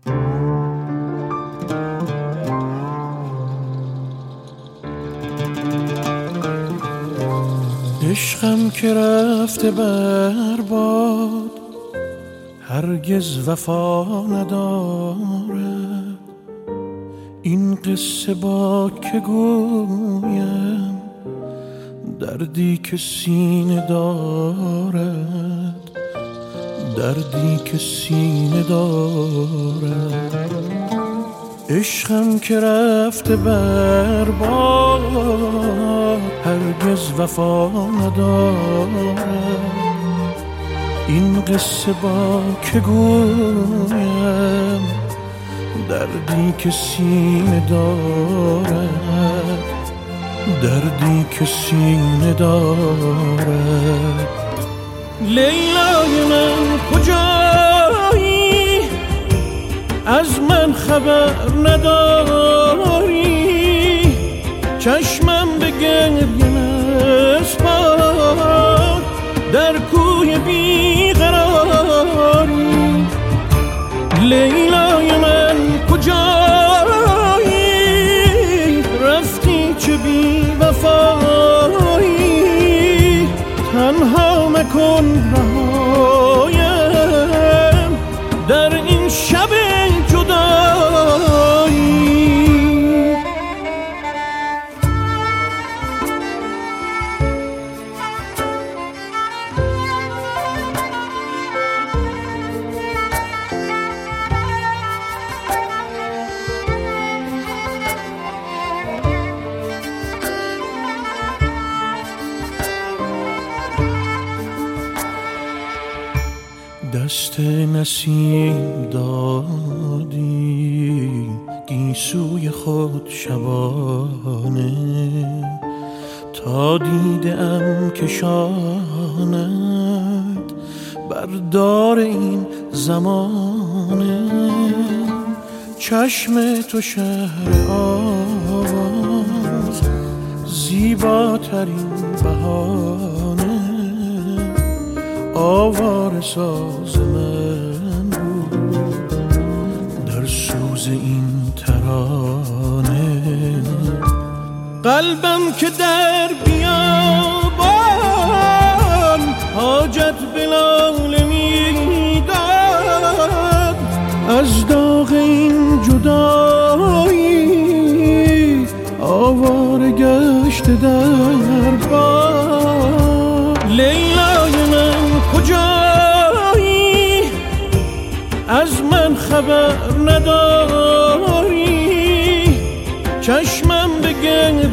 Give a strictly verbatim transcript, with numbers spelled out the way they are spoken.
عشقم که رفته برباد هرگز وفا ندارد، این قصه با که گویم دردی که سینه دارد، دردی که سینه دارد. عشقم که رفته برباد هرگز وفا ندارد، این قصه با که گویم دردی که سینه دارد، دردی که سینه دارد. لیلای من کجایی؟ از من خبر نداری، چشمم به گریه مسپار در کوی بیقراری. لیلای من کجایی؟ رفتی چه بی وفایی، تنها مکن رهایم در این شب جدایی. دست نسیم دادی گیسوی خود شبانه، تا دیدم کشاند بردار این زمانه. چشم تو شهر آواز زیباترین بهانه، آواره ساز من بود در سوز این ترانه. قلبم که در بیابان حاجت به لاله میداد، از داغ این جدایی آواره گشت در باد. لیلای من کجایی؟ از من خبر نداری، چشمم به گریه